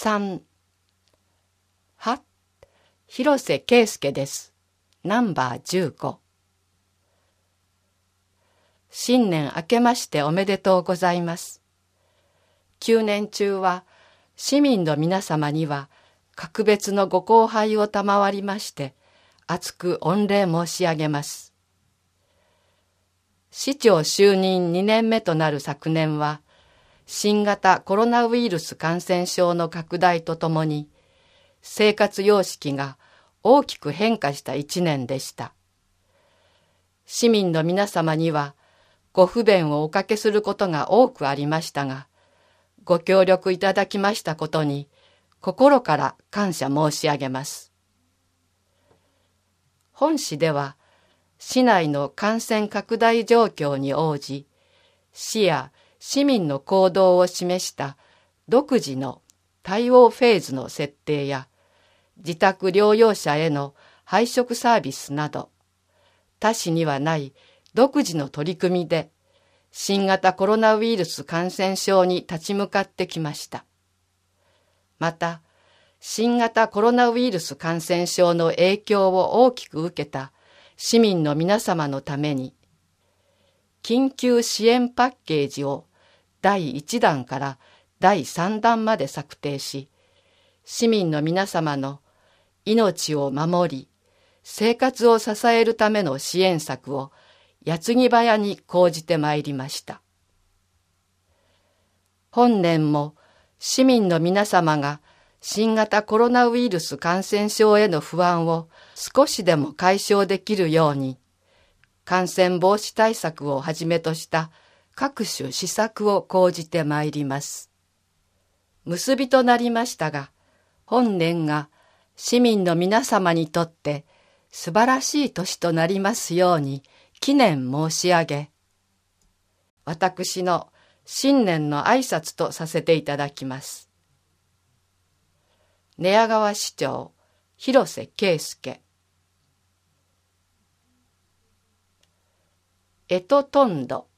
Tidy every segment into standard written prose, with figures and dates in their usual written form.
3。は、広瀬圭介です。ナンバー15。新年明けましておめでとうございます。9年中は市民の皆様には格別のご厚配を賜りまして厚く御礼申し上げます。市長就任2年目となる昨年は新型コロナウイルス感染症の拡大とともに生活様式が大きく変化した1年でした。市民の皆様にはご不便をおかけすることが多くありましたが、ご協力いただきましたことに心から感謝申し上げます。本市では市内の感染拡大状況に応じ、市や市民の行動を示した独自の対応フェーズの設定や自宅療養者への配食サービスなど他市にはない独自の取り組みで新型コロナウイルス感染症に立ち向かってきました。また新型コロナウイルス感染症の影響を大きく受けた市民の皆様のために緊急支援パッケージを第1弾から第3弾まで策定し、市民の皆様の命を守り、生活を支えるための支援策を矢継ぎ早に講じてまいりました。本年も市民の皆様が新型コロナウイルス感染症への不安を少しでも解消できるように、感染防止対策をはじめとした各種施策を講じてまいります。結びとなりましたが、本年が市民の皆様にとって素晴らしい年となりますように祈念申し上げ、私の新年の挨拶とさせていただきます。寝屋川市長、広瀬圭介。干支とんど。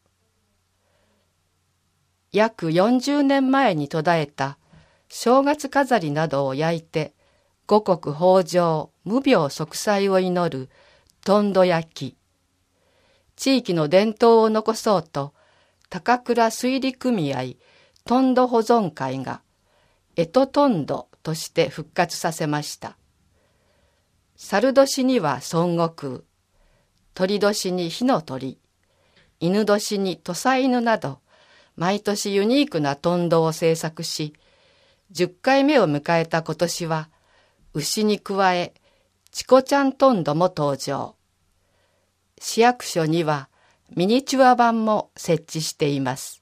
約40年前に途絶えた正月飾りなどを焼いて五穀豊穣、無病息災を祈るとんど焼き。地域の伝統を残そうと高倉水利組合とんど保存会が干支とんどとして復活させました。猿年には孫悟空、鳥年に火の鳥、犬年に土佐犬など毎年ユニークなとんどを制作し、10回目を迎えた今年は牛に加えチコちゃんとんども登場。市役所にはミニチュア版も設置しています。